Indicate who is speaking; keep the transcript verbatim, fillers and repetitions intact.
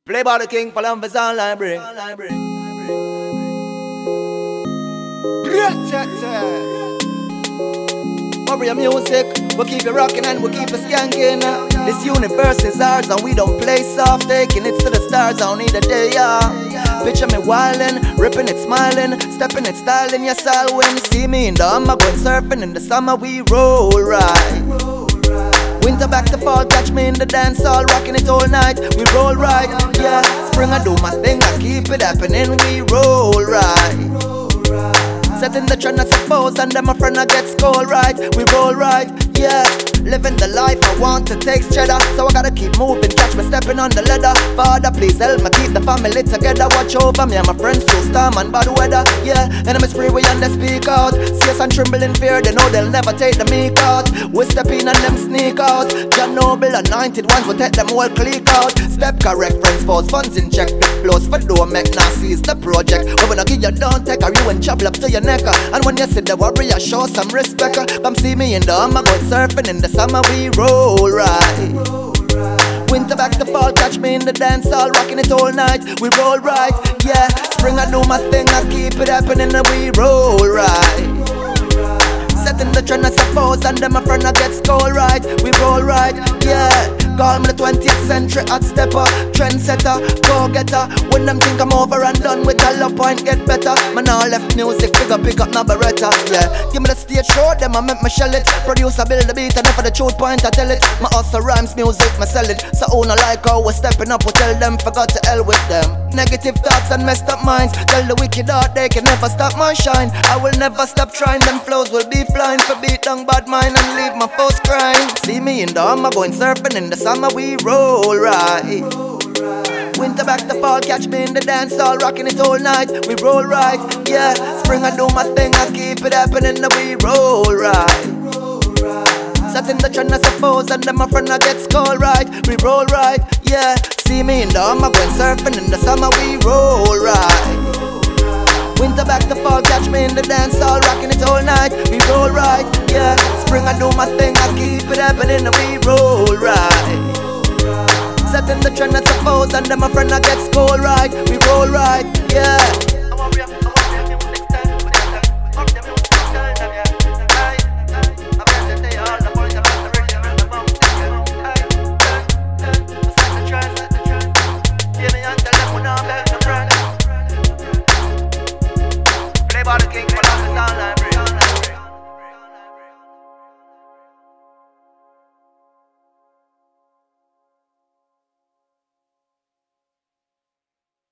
Speaker 1: Play by the king, Palam Vazan Library. Worry your music, we'll keep it rocking and we'll keep it skanking. This universe is ours and we don't play soft. Taking it to the stars, I don't need a day off. Picture me wildin', ripping it, smiling, stepping it, styling. Yes, I'll win. See me in the Hummer, going surfing. In the summer we roll right. Winter back to fall, catch me in the dance hall, rocking it all night. We roll right, yeah. Spring I do my thing, I keep it happening. We roll right. Setting the trend I suppose, and then my friend I get scold right. We roll right, yeah. Living the life I want to take cheddar, so I gotta keep moving, catch me stepping on the ladder. Father, please help me keep the family together. Watch over me and my friends through storm and bad weather, yeah. Enemies free, we and they speak out. See us and tremble in fear, they know they'll never take the meek out. We step in and them sneak out. John Noble anointed ones will take them all click out. Step correct, friends, force funds in check. The flows for door make now seize the project. We wanna give you don't take a you and chop up to your neck. And when you see the warrior, show some respect. Come see me in the Hummer, going surfing in the summer, we roll right. Winter back to fall, catch me in the dance hall, rocking it all night. We roll right, yeah. Spring I do my thing, I keep it happening, and we roll right. Setting the trend I suppose, and then my friend I get scold right. We roll right, yeah. Call me the twentieth century hot stepper, trendsetter, go-getter. When them think I'm over and done with a love point get better. Man all left music, figure pick up my beretta, yeah. Give me the stage show, them I make me shell it. Producer build the beat and if for the truth point I tell it. My also rhymes music, me sell it. So who no like how we stepping up, we tell them forgot to hell with them. Negative thoughts and messed up minds, tell the wicked heart they can never stop my shine. I will never stop trying, them flows will be flying. For beat down bad mind and leave my folks crying. See me in the Hummer, going surfing in the summer, we roll right. Winter back to fall, catch me in the dance hall, rocking it all night. We roll right, yeah. Spring I do my thing, I keep it happening, and we roll right. Setting the trend I suppose, and then my friend I get scold right. We roll right, yeah. See me in the Hummer, going surfing in the summer, we roll right. Winter back to fall, catch me in the dance hall, rocking it all night. We roll right, yeah. Spring I do my thing, I keep it happening, and we roll right. Setting the trend I suppose, and then my friend I get scold right. We roll right, yeah.